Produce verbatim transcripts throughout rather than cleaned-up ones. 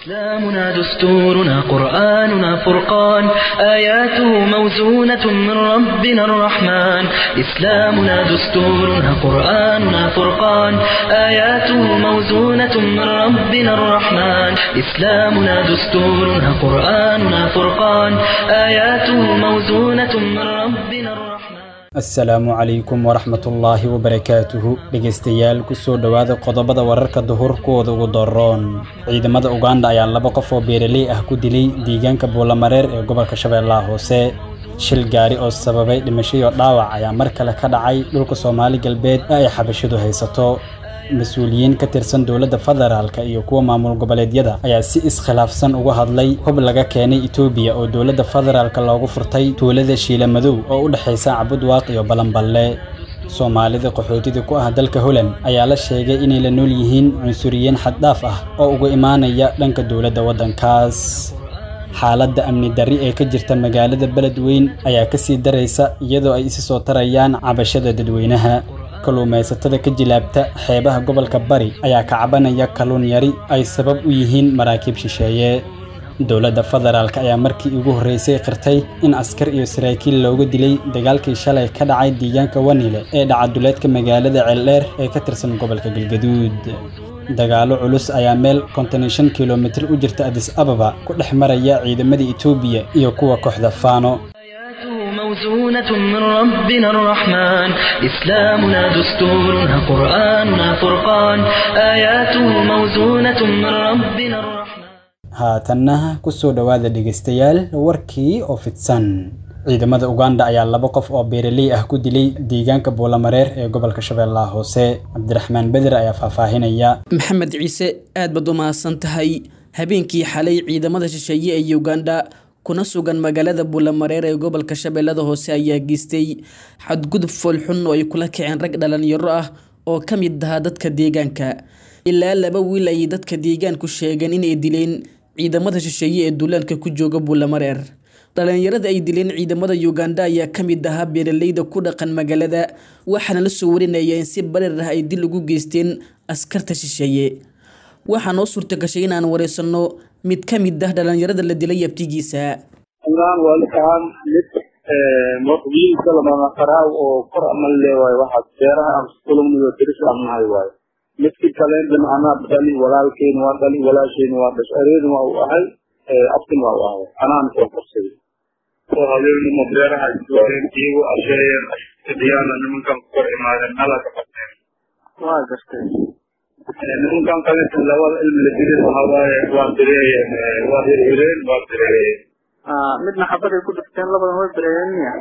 إسلامنا دستورنا قرآننا فرقان آياته موزونة من ربنا الرحمن إسلامنا دستورنا قرآننا فرقان آياته موزونة من ربنا الرحمن إسلامنا دستورنا قرآننا فرقان آياته موزونة من ربنا الرحمن السلام عليكم ورحمة الله وبركاته dhegeystayaal ku soo dhawaada qodobada wararka duhurkooda ugu daroon ciidamada Uganda ayaa laba qof oo beeraley ah ku dilay deegaanka Buulamareer ee gobolka Shabeellaha Hoose shil gaari oo sababay dhimasho iyo dhaawac ayaa mar kale ka dhacay dhulka Soomaali galbeed ee ay xabashidu haysato mas'uuliyiin ka tirsan dawladda federaalka iyo kuwa maamul goboleedyada ayaa si iskhilaafsan uga hadlay hub laga keenay Itoobiya oo dawladda federaalka loogu furtay tuulada Shiila Madow oo u dhaxaysa Cabudwaaq iyo Balanballe Soomaalida qaxootiga ku ah dalka Holland ayaa la sheegay inay la nool yihiin cunsuriyiin xad dhaaf ah oo uga imaanaya dhanka dawladda wadankaas xaaladda amni darri ee ka jirta magaalada Beledweyne ayaa ka sii daraysa iyadoo ay isi soo tarayaan cabashada dadweynaha kalluumaysatada ka jilaabta xeebaha gobolka Bari ayaa ka cabanaya kalluun yari ay sabab u yihiin maraakiib shisheeye dawladda federaalka ayaa markii ugu horeysay qirtay in askar iyo saraakiil looga dilay dagaalkii shalay ka dhacay deegaanka Wanile ee dhacaduleedka magaalada Ceeldheer ee ka tirsan gobolka Galgaduud dagaalo culus ayaa meel konton iyo shan kiiloomitir u jirta Addis Ababa ku dhex maraya ciidamada Itoobiya iyo kuwa kooxda Faano موزونة من ربنا الرحمن إسلامنا دستورنا قرآننا فرقان آياته موزونة من ربنا الرحمن هاتنها كسو دواذا dhegeystayaal warkii oo fidsan ciidamada Uganda ayaa laba qof oo beeraley ah ku dilay deegaanka Buulamareer ee gobolka Shabeellaha Hoose Cabdiraxmaan Bedir ayaa faahfaahinaya Maxamed Ciise aad baad u mahadsan tahay habeenkii xalay ciidamada shisheeye ee Uganda kuna sugan magaalada Buulamareer ee gobolka Shabeellaha Hoose ayaa geystay xadgudub foolxun oo ay kula kaceen rag dhalinyaro ah oo kamid ah dadka deegaanka ilaa laba wiil ay dadka deegaanku sheegeen in ay dileen ciidamada shisheeye ee duulaanka ku jooga Buulamareer dhalinyarada ay dileen ciidamada Uganda ayaa kamid ah beeraleyda ku dhaqan magaalada waxaana la soo warinayay in si bareer ah ay dil ugu geysteen askarta shisheeye waxaan oo suurta gashay in aan wareysano mid kamid ah dhalinyarada la dilay abtigiisa anaan waalkaan mid ee maqbiil kalama qaraaw oo qor amal leeyahay waxa beeraha aan kulumniyo diris amahay waay midkii kale dhinacna badali walaalkeen waa dali walaasheen waa bashareed waa u ahay ee abtin waa u ahay anaan soo qorsay oo haweeney ma beeraha isooyin iyagu asheeyeen diyaana nimankan qor imaadan ala ka qabteen waa gartay nimankan kale labada ilmi la dilay hawaaye waa direeyeen waa direeyeen waa direeyeen ah midna xabada ku dhigteen labadan way direeyeen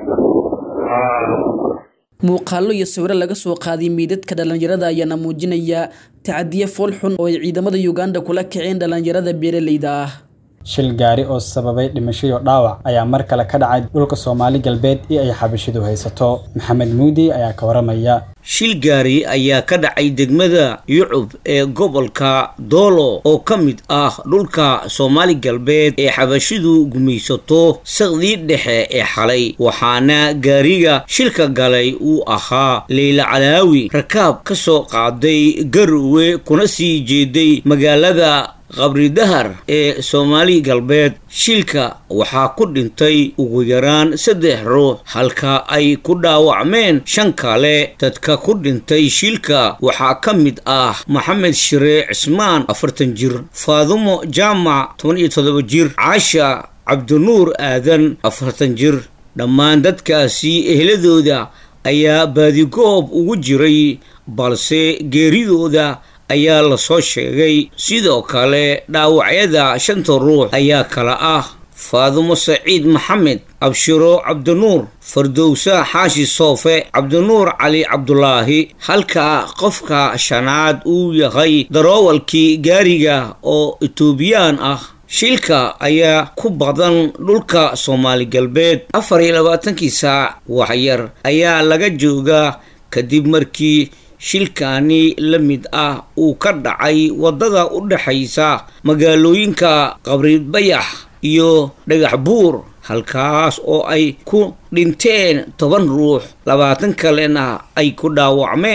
ah muuqaallo iyo sawirro laga soo qaaday meedadka dhalinyarada ayaa muujinaya tacadiye fool xun oo ay ciidamada Uganda kula kaceen dhalinyarada beeraleyda ah shil gaari oo sababay dhimasho iyo dhaawac ayaa mar kale ka dhacay dhulka Soomaali galbeed ee ay xabashidu haysato Maxamed Muudi ayaa ka waramaya shil gaari ayaa ka dhacay degmada Yucub ee gobolka Doolo oo kamid ah dhulka Soomaali galbeed ee xabashidu gumaysato saqdii dhexe ee xalay waxaana gaariga shilka galay uu ahaa Leila Calaawi rakaab ka soo qaaday Garowe kuna sii jeeday magaalada qabri dahar ee Soomaali galbeed shilka waxaa ku dhintay ugu yaraan saddex ruux halka ay ku dhaawacmeen shan kale dadka ku dhintay shilka waxaa ka mid ah Maxamed Shire Cismaan afartan jir Faadumo Jaamac toban iyo toddoba jir Caasha Cabdinuur Aadan afartan jir dhammaan dadkaasi ehladooda ayaa baadigoob ugu jiray balse geeridooda ayaa la soo sheegay sidoo kale dhaawacyada shanta ruux ayaa kala ah Faadumo Saciid Maxamed Abshiro Cabdinuur Fardowsa Xaashi Soofe Cabdinuur Cali Cabdulaahi halka qofka shanaad uu yahay darawalkii gaariga oo Itoobiyaan ah shilka ayaa ku badan dhulka Soomaali galbeed afar iyo labaatan saac wax yar ayaa laga joogaa kadib markii shilkaani la mid ah uu ka dhacay wadada u dhaxaysa magaalooyinka Qabri Bayax iyo Dhagax Buur halkaas oo ay ku dhinteen toban ruux labaatan kalena ay ku dhaawacmeen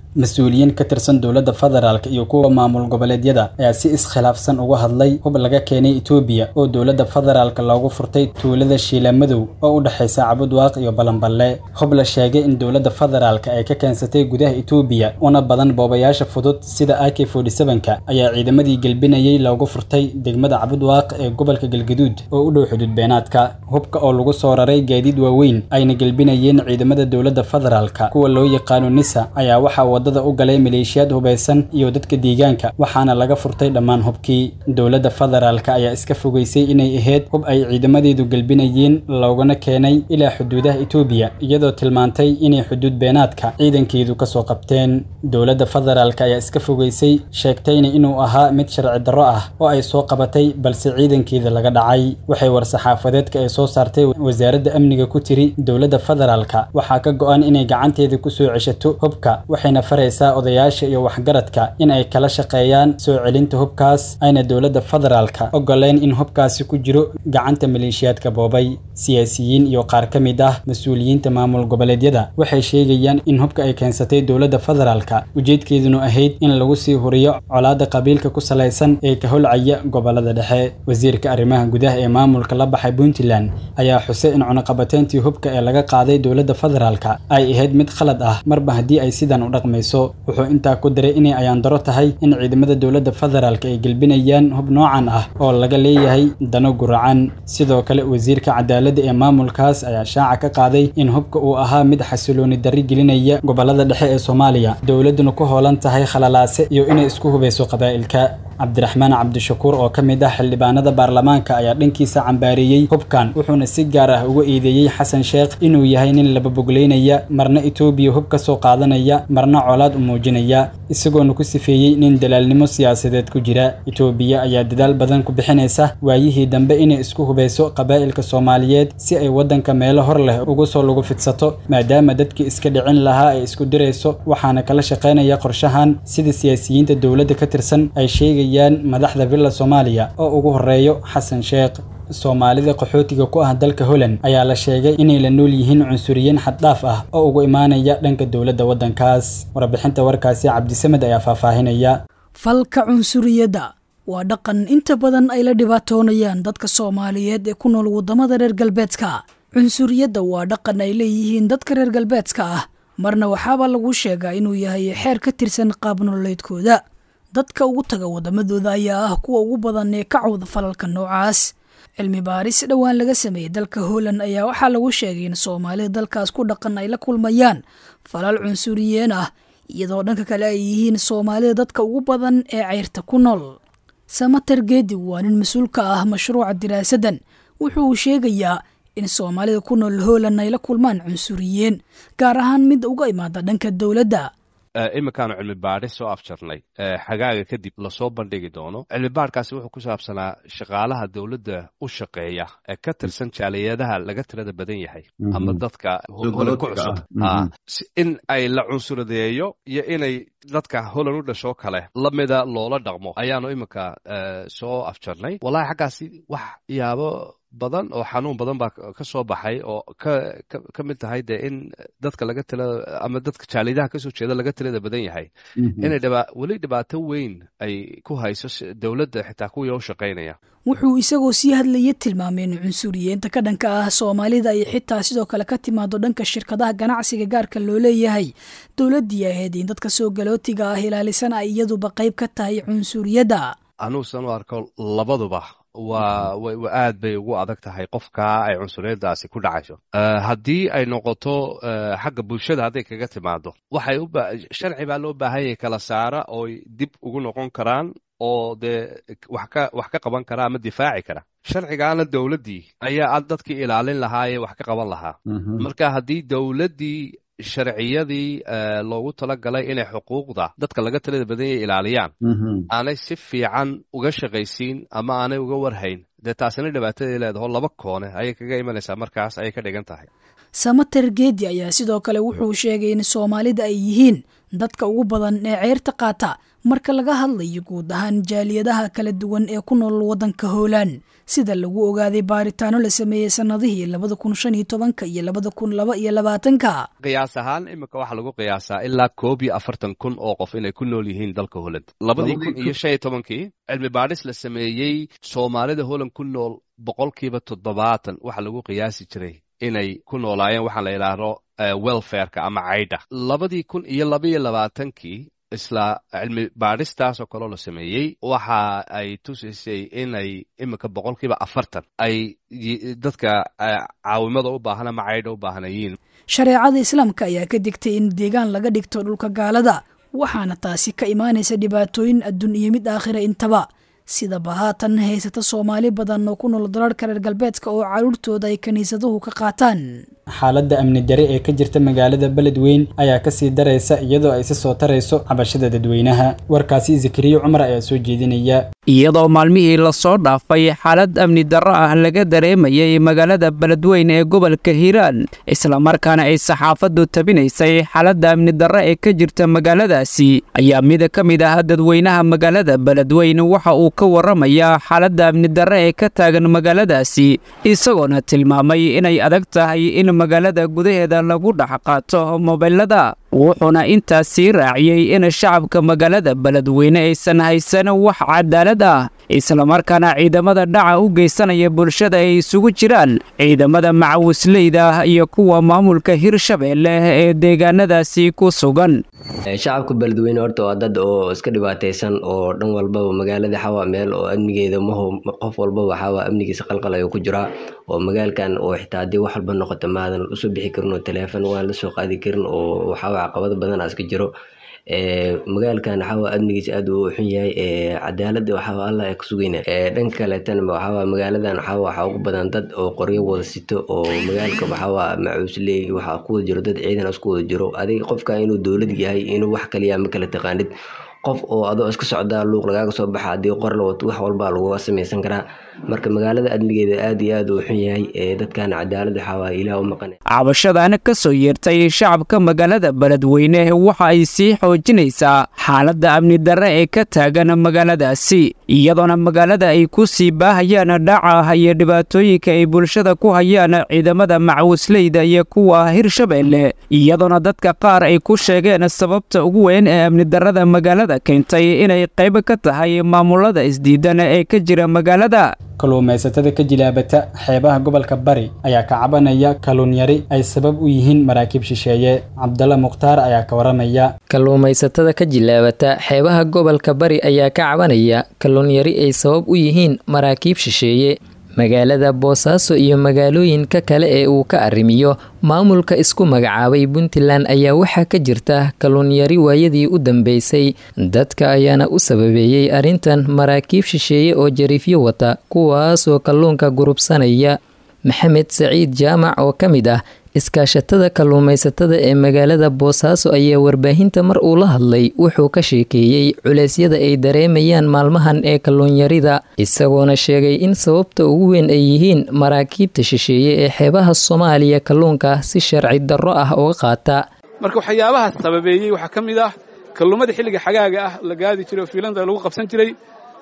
mas-uuliyiin ka tirsan dowladda federaalka iyo kuwa maamul goboleedyada ayaa si iskhilaafsan uga hadlay hub laga keenay Itoobiya oo dowladda federaalka loogu furtay tuulada Shiilamadow oo u dhaxaysa Cabudwaaq iyo Balanballe. hub la sheegay in dowladda federaalka ay ka keensatay gudaha Itoobiya una badan boobayaasha fudud sida A K forty-seven-ka ayaa ciidamadii galbinayay loogu furtay degmada Cabudwaaq ee gobolka Galgaduud oo u dhow xuduud beenaadka. hubka oo lagu soo raray gaadiid waaweyn ayna galbinayeen ciidamada dowladda federaalka kuwa loo yaqaan Nisa ayaa waxa wadada u galay maleeshiyad hubeysan iyo dadka deegaanka waxaana laga furtay dhammaan hubkii. dowladda federaalka ayaa iska fogeysay inay ahayd hub ay ciidamadeedu galbinayeen loogana keenay ilaa xuduudaha Itoobiya iyadoo tilmaantay inay xuduud beenaadka ciidankeedu ka soo qabteen. dowladda federaalka ayaa iska fogeysay sheegtayna inuu ahaa mid sharci darro ah oo ay soo qabatay balse ciidankeeda laga dhacay. waxay war-saxaafadeedka ay soo saartay wasaaradda amniga ku tiri dowladda federaalka waxaa ka go'an inay gacanteeda ku soo ceshato hubka waxayna faraysaa odayaasha iyo waxgaradka in ay kala shaqeeyaan soo celinta hubkaas ayna dowladda federaalka ogoleen in hubkaasi ku jiro gacanta maleeshiyaadka boobay. siyaasiyiin iyo qaar ka mid ah mas-uuliyiinta maamul goboleedyada waxay sheegayaan in hubka ay keensatay dowladda federaalka ujeedkeeduna ahayd in lagu sii huriyo colaadda qabiilka ku salaysan ee ka holcaya gobolada dhexe. wasiirka arrimaha gudaha ee maamulka la baxay Puntland ayaa xusay in cunaqabateyntii hubka ee laga qaaday dowladda federaalka ay ahayd mid khalad ah marba haddii ay sidan u dhaqmayso. wuxuu intaa ku daray inay ayaan daro tahay in ciidamada dowladda federaalka ay galbinayaan hub noocan ah oo laga leeyahay dano guracan. sidoo kale wasiirka cadaaladda ee maamulkaas ayaa shaaca ka qaaday in hubka uu ahaa mid xasilooni darri gelinaya gobolada dhexe ee Soomaaliya dowladuna ku hoolan tahay khalalaase iyo inay isku hubeyso qabaa'ilka. cabdiraxmaan cabdishakuur oo ka mid ah xildhibaanada baarlamaanka ayaa dhankiisa cambaariyey hubkan wuxuuna si gaar ah uga eedeeyey xasan sheekh inuu yahay nin laba bogleynaya marna Itoobiya hub ka soo qaadanaya marna colaad u muujinaya isagoona ku sifeeyey nin dalaalnimo siyaasadeed ku jira. Itoobiya ayaa dadaal badan ku bixinaysa waayihii dambe inay isku hubeyso qabaa'ilka Soomaaliyeed si ay wadanka meelo hor leh ugu soo lagu fidsato maadaama dadkii iska dhicin lahaa ay isku dirayso waxaana kala shaqeynaya qorshahan sida siyaasiyiinta dowladda ka tirsan ay sheegay madaxda villa Soomaaliya oo ugu horeeyo xasan sheekh. Soomaalida qaxootiga ku ah dalka Holland ayaa la sheegay inay la nool yihiin cunsuriyiin xad dhaaf ah oo ugu imaanaya dhanka dowladda wadankaas. warbixinta warkaasi Cabdisamed ayaa faahfaahinaya. falka cunsuriyada waa dhaqan inta badan ay la dhibaatoonayaan dadka Soomaaliyeed ee ku nool wadamada reer galbeedka. cunsuriyada waa dhaqan ay leeyihiin dadka reer galbeedka ah marna waxaaba lagu sheegaa inuu yahay xeer ka tirsan qaab nololeedkooda. dadka ugu taga wadamadooda ayaa ah kuwa ugu badan ee ka cawda falalka noocaas. cilmi baaris dhowaan laga sameeyay dalka Holland ayaa waxaa lagu sheegay in Soomaalida dalkaas ku dhaqan ay la kulmayaan falal cunsuriyeen ah iyadoo dhanka kale ay yihiin Soomaalida dadka ugu badan ee ceyrta ku nool. Samater Geedi waa nin mas'uul ka ah mashruuca diraasadan wuxuu sheegayaa in Soomaalida ku nool Holland ay la kulmaan cunsuriyeen gaar ahaan mid uga imaada dhanka dowladda. iminkaanu cilmi baadhis soo afjarnay xagaaga kadib lasoo bandhigi doono. cilmi baadhkaasi wuxuu ku saabsanaa shaqaalaha dowladda u shaqeeya ee ka tirsan jaaliyadaha laga tirada badan yahay ama dadka holan ku cusub in ay la cunsuradeeyo iyo inay dadka holan u dhasho kale lamida loola dhaqmo ayaanu iminka soo afjarnay. wallahi xaggaasi wax yaabo badan oo xanuun badan baa ka soo baxay oo ka ka mid tahay dee in dadka laga tila ama dadka jaalidaha kasoo jeeda laga tilada badan yahay inay dhibaa weli dhibaato weyn ay ku hayso dowladda xitaa kuwii u shaqaynaya. wuxuu isagoo sii hadlayay tilmaamay in cunsuriyiinta ka dhanka ah Soomaalida ay xitaa sidoo kale ka timaado dhanka shirkadaha ganacsiga gaarka loo leeyahay. dowladdii ahayd in dadka soo galootiga ah ilaalisan ay iyaduba qayb ka tahay cunsuriyada. anuusan u arko labaduba waa aad bay ugu adag tahay qofka ay cunsuriyadaasi ku dhacayso. haddii ay noqoto xagga bulshada hadday kaga timaado waxay u sharci baa loo baahan yahay kala saara oo dib ugu noqon karaan oo dee wax ka wax ka qaban kara ama difaaci kara. sharcigaana dowladdii ayaa dadkii ilaalin lahaa ee wax ka qaban lahaa. marka haddii dowladdii sharciyadii loogu talagalay inay xuquuqda dadka laga talada badan yahay ilaaliyaan aanay si fiican uga shaqaysiin ama aanay uga warhayn dee taasina dhibaatadii leedaho laba koone ayay kaga imanaysaa markaas ayay ka dhigan tahay. Samater Geedi ayaa sidoo kale wuxuu sheegay in Soomaalida ay yihiin dadka ugu badan ee ceyrta qaata marka laga hadlayo guud ahaan jaaliyadaha kala duwan ee ku nool waddanka Hooland, sida lagu ogaaday baaritaano la sameeyay sanadihii labada kun shan iyo tobanka iyo labada kun laba iyo labaatanka. qiyaas ahaan imika waxaa lagu qiyaasaa ilaa koob iyo afartan kun oo qof inay ku nool yihiin dalka Hooland. labadii kun iyo shan iyo tobankii cilmi baadhis la sameeyey Soomaalida Hooland ku nool boqolkiiba toddobaatan waxaa lagu qiyaasi jiray inay ku noolaayeen waxaa la yidhaahdo welfareka ama caydha. labadii kun iyo laba iyo labaatankii isla cilmi baadhistaasoo kaloo la sameeyey waxa ay tusaysay inay imika boqolkiiba afartan ay dadka caawimada u baahan ama caydha u baahnayiin. Shareecada Islaamka ayaa ka digtay in deegaan laga dhigto dhulka gaalada, waxaana taasi ka imaanaysa dhibaatooyin adduun iyo mid aakhira intaba. sidaba haatan haysata Soomaali badan oo ku nool dalalka reer galbeedka oo caruurtooda ay kaniisaduhu ka qaataan. xaaladda amni darre ee ka jirta magaalada Beledweyne ayaa ka sii daraysa iyadoo ay soo tarayso cabashada dadweynaha. Warkaasi Zakariya Cumar ayaa soo jeedinaya. iyadoo maalmihii la soo dhaafay xaalad amni darro ah laga dareemayay magaalada Beledweyne ee gobolka Hiiraan, isla markaana ay saxaafadu tabinaysay xaaladda amni darro ee ka jirta magaaladaasi, ayaa mid ka mid ah dadweynaha magaalada Beledweyne waxa uu ka warramaya xaaladda amni darro ee ka taagan magaaladaasi, isagoona tilmaamay inay adag tahay in magaalada gudaheeda lagu dhax qaato mobilada. wuxuuna intaas sii raaciyay in shacabka magaalada Beledweyne aysan haysan wax cadaalad ah, isla markaana ciidamada dhaca u geysanaya bulshada ay isugu jiraan ciidamada macawisleyda iyo kuwa maamulka Hirshabeelle ee deegaanadaasi ku sugan. shacabka Beledweyne horta waa dad oo iska dhibaataysan oo dhan walba magaalada xawa meel oo amnigeeda ma qof walba waxa waa amnigiisa qalqal ay ku jira oo magaalkan oo xitaa hadii wax walba noqoto maadan u soo bixi karin oo telefoon waan la soo qaadi karin oo waxa caqabado badan iska jiro. ee magaalkan waxa waa amnigiisa aad u xun yahay, ee cadaalada waxa Allah ay ku sugayna. ee dhanka kale tan waxa waa magaaladan waxa waxa ugu badan dad oo qoryo wada sito oo magaalka waxa waa macuusley waxa ku jiro dad ciidan isku wada jiro. adiga qofka inuu dawlad yahay inuu wax kaliya ma kala taqaanid, qof oo adoo iska socda luuq lagaaga soo baxa hadii qor la wato wax walba lagu sameeysan karaa. marka magaalada amnigeeda aad iyo aad u xun yahay, ee dadkan cadaalad waxa waa Ilaahay u maqan. cabashadana ka soo yeertay shacabka magaalada Beledweyne waxa ay sii xoojinaysaa xaaladda amni darre ee ka taagan magaaladaasi, iyadoona magaalada ay ku sii baahayaan dhaca iyo dhibaatooyinka ay bulshada ku hayaan ciidamada macawisleyda iyo kuwa Hirshabeelle, iyadoona dadka qaar ay ku sheegeen sababta ugu weyn ee amni darrada magaalada keentay inay qayb ka tahay maamulada isdiidan ee ka jira magaalada. kalluumaysatada ka jilaabata xeebaha gobolka Bari ayaa ka cabanaya kalluun yari ay sabab u yihiin maraakiib shisheeye. Cabdalla Muqtaar ayaa ka waramaya. kalluumaysatada ka jilaabata xeebaha gobolka Bari ayaa ka cabanaya kalluun yari ay sabab u yihiin maraakiib shisheeye. magaalada Boosaaso iyo magaalooyinka kale ee uu ka arrimiyo maamulka isku magacaabay Puntland ayaa waxa ka jirta kalluun yari waayadii u dambeysay, dadka ayaana u sababeeyay arintan maraakiib shisheeye oo jariifyo wata kuwaas oo kalluunka gurubsanaya. Maxamed Saciid Jaamac oo kamid ah iskaashatada kalluumaysatada ee magaalada Boosaaso ayaa warbaahinta mar uu la hadlay wuxuu ka sheekeeyay culeysyada ay dareemayaan maalmahan ee kalluun yarida, isagoona sheegay in sababta ugu weyn ay yihiin maraakiibta shisheeye ee xeebaha Soomaaliya kalluunka si sharci darro ah uga qaata. marka waxyaabaha sababeeyay waxa kamid ah kalluumada xilliga xagaaga ah la gaadi jiray oo fiilanda lagu qabsan jiray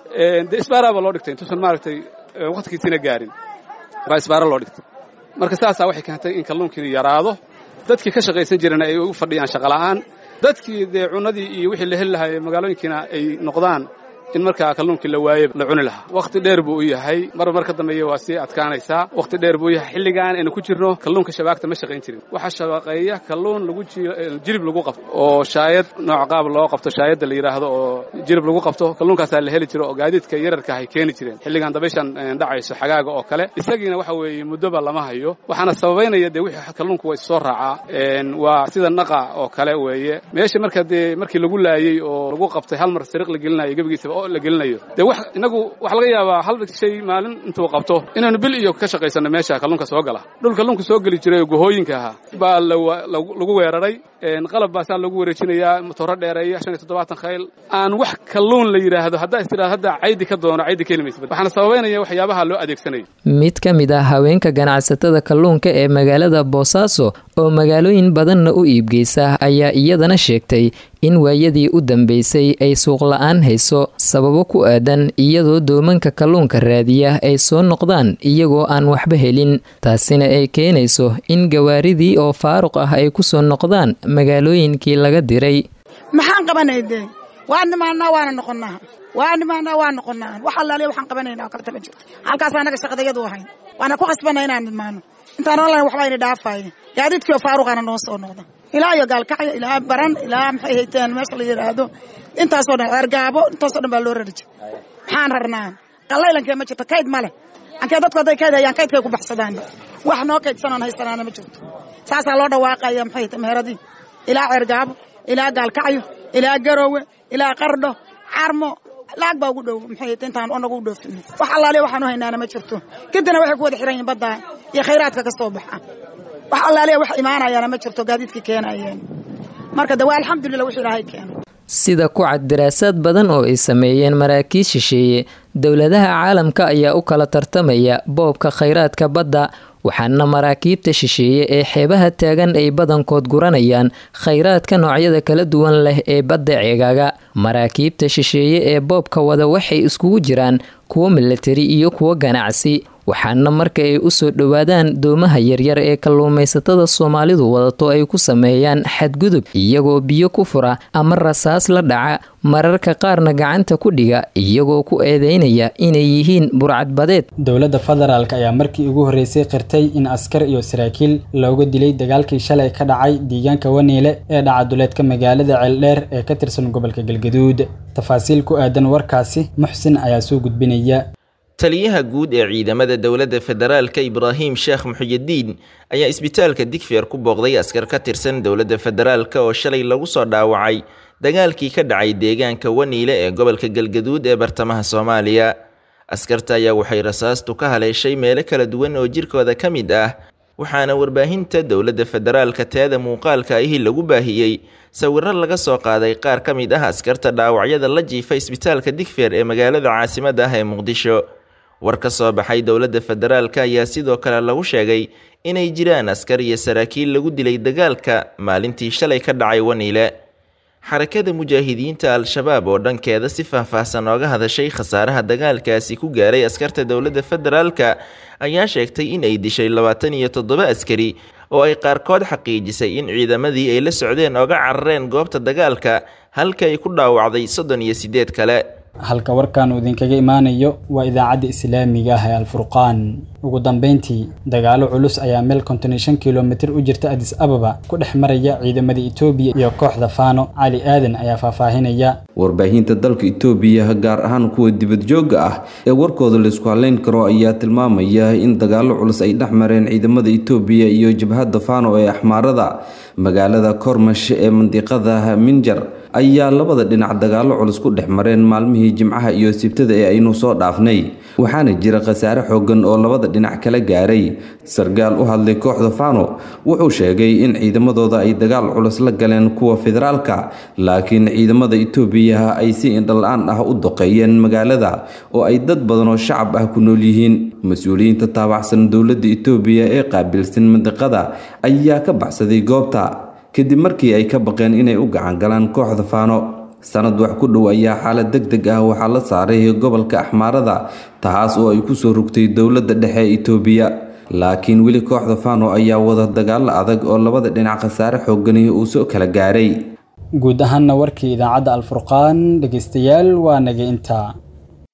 ee isbaaraba loo dhigtay intuusan maaragtay waqtigiisina gaarin baa isbaara loo dhigtay. marka saasa waxay keentay in kalluunkii yaraado, dadkii ka shaqaysan jireen ay u fadhiyaan shaqo la'aan, dadkii de cunadii iyo wixii la heli lahaa magaalooyinkiina ay noqdaan in markaa kalluunkii la waayo la cuni lahaa. waqti dheer buu u yahay, mar mar ka dambeeya waa sii adkaanaysaa. waqti dheer buu yahay xilligan aynu ku jirno kalluunka shabaagta ma shaqayn jirin. waxa shaqeeya kalluun lagu jilib lagu qabto oo shaayad nooc qaab loo qabto, shaayada la yiraahdo oo jilib lagu qabto. kalluunkaas la heli jiro oo gaadiidka yararka ay keeni jireen xilligan dabayshan dhacayso xagaaga oo kale. isagiina waxa weeye muddoba lama hayo, waxaana sababeynaya de wixii kalluunku way soo raacaa. een waa sida naqa oo kale weeye. meesha marka de markii lagu laayay oo lagu qabtay hal mar sariiq la gelinayo gabigiisa la gelinayo de wax inagu wax laga yaabaa hal shay maalin intuu qabto inaanu bil iyo ka shaqaysano meesha kalluunka soo gala. dhul kalluunka soo gali jiray gohooyinka ahaa baa lagu weeraray, qalab baasaa lagu wareejinayaa matooro dheereeya shan iyo toddobaatan khayl aan wax kalluun la yidhaahdo haddaa istiraad hadda caydi ka doono caydi keeni maysa waxaana sababeynaya waxyaabaha loo adeegsanayo mid ka mid ah haweenka ganacsatada kalluunka ee magaalada boosaaso oo magaalooyin badanna u iibgeysa ayaa iyadana sheegtay in waayadii u dambeysay ay suuq la-aan hayso sababo ku aadan iyadoo doomanka kalluunka raadiya ay soo noqdaan iyagoo aan waxba helin taasina ay keenayso in gawaaridii oo faaruq ah ay ku soo noqdaan magaalooyinkii laga diray maxaan qabanayde waa nimaanaa waana noqonnaa waa nimaanaa waa noqonnaa wax allaaliya waxaan qabanaynaa oo kale tama jirto halkaas anaga shaqadayadu ahayn waana ku qasbanaa inaan nimaano intaan online waxba ina dhaafaaye gaadiidkii oo faaruqaana noo soo noqda ilaa iyo gaalkacyo ilaa baran ilaa maxay hayteen meesha la yidhaahdo intaasoo dhan ergaabo intaasoo dhan baa loo rari jira maxaan rarnaa qallaylankee ma jirto kayd ma leh ankee dadku hadday kayd hayaan kaydkay ku baxsadaan wax noo kaydsanaan haysanaana ma jirto saasaa loo dhawaaqaya maxay hayteen meheradii ilaa ergaabo ilaa gaalkacyo ilaa garoowe ilaa qardho carmo laag baa ugu dhow maxay hayteen intaan onagu u dhoofin wax allaaliya waxaan u haynaana ma jirto kadibna waxay ku wada xiran yihiin badda iyo khayraadka ka soo baxa wax allaaliya wax imaanayaana ma jirto gaadiidkii keenayeen marka dawaa alxamdulillah wixii ilaahay keeno sida ku cad daraasaad badan oo ay sameeyeen maraakiis shisheeye dowladaha caalamka ayaa u kala tartamaya boobka khayraadka badda waxaana maraakiibta shisheeye ee xeebaha taagan ay badankood guranayaan khayraadka noocyada kala duwan leh ee badda ceegaaga maraakiibta shisheeye ee boobka wada waxay iskugu jiraan kuwo milatari iyo kuwo ganacsi waxaana marka ay u soo dhowaadaan doomaha yaryar ee kalluumaysatada soomaalidu wadato ay ku sameeyaan xadgudub iyagoo biyo ku fura ama rasaas la dhaca mararka qaarna gacanta ku dhiga iyagoo ku eedeynaya inay yihiin burcadbadeed dowladda federaalk ayaa markii ugu horreysay qirtay in askar iyo saraakiil looga dilay dagaalkii shalay ka dhacay deegaanka Waniile ee dhacaduleedka magaalada Ceeldheer ee ka tirsan gobolka Galgaduud tafaasiil ku aadan warkaasi Muxsin ayaa soo gudbinaya taliyaha guud ee ciidamada dowladda federaalka Ibraahim Sheekh Muxyidiin ayaa isbitaalka Digfeer ku booqday askar ka tirsan dowladda federaalka oo shalay lagu soo dhaawacay dagaalkii ka dhacay deegaanka Waniile ee gobolka Galgaduud ee bartamaha Soomaaliya askarta ayaa waxay rasaastu ka haleeshay meelo kala duwan oo jirkooda ka mid ah waxaana warbaahinta dowladda federaalka teeda muuqaalka ahi lagu baahiyey sawirro laga soo qaaday qaar ka mid ah askarta dhaawacyada la jiifa isbitaalka Digfeer ee magaalada caasimadda ah ee Muqdisho war ka soo baxay dowladda federaalka ayaa sidoo kale lagu sheegay inay jiraan askar iyo saraakiil lagu dilay dagaalka maalintii shalay ka dhacay Waniile xarakada mujaahidiinta al-shabaab oo dhankeeda si faahfaahsan ooga hadashay khasaaraha dagaalkaasi ku gaaray askarta dowladda federaalka ayaa sheegtay in ay dishay labaatan iyo toddoba askari oo ay qaarkood xaqiijisay in ciidamadii ay la socdeen ooga carareen goobta dagaalka halka ay ku dhaawacday soddon iyo siddeed kale halka warkan uu idinkaga imaanayo waa idaacadda islaamiga ah ee Al-Furqaan ugu dambeyntii dagaalo culus ayaa meel konton iyo shan kiiloomitir u jirta Addis Ababa ku dhex maraya ciidamada Itoobiya iyo kooxda Faano Cali Aadan ayaa faahfaahinaya warbaahinta dalka Itoobiya gaar ahaan kuwa dibad jooga ah ee warkooda la isku haleyn karo ayaa tilmaamaya in dagaalo culus ay dhex mareen ciidamada Itoobiya iyo jabhadda Faano ee Axmaarada magaalada Kormash ee mandiqada Minjar ayaa labada dhinac dagaalo culus ku dhex mareen maalmihii Jimcaha iyo Sabtida ee aynu soo dhaafnay waxaana jira khasaare xooggan oo labada dhinac kala gaaray sargaal u hadlay kooxda Faano wuxuu sheegay in ciidamadooda ay dagaal culus la galeen kuwa federaalka laakiin ciidamada Itoobiya ay si indhalaan ah u doqeeyeen magaalada oo ay dad badan oo shacab ah ku nool yihiin mas'uuliyiinta taabacsan dowladda Itoobiya ee qaabilsan mandiqada ayaa ka baxsaday goobta kadib markii ay ka baqeen inay u gacan galaan kooxda Faano sanad wax ku dhow ayaa xaalad degdeg ah waxa la saaray gobolka Axmaarada taas oo ay ku soo rugtay dowladda dhexe ee Itoobiya laakiin wili kooxda Faano ayaa wada dagaal adag oo labada dhinac khasaare xooggan uu soo kala gaaray guud ahaan warkii idaacadda Al-Furqaan dhageystayaal waa naga inta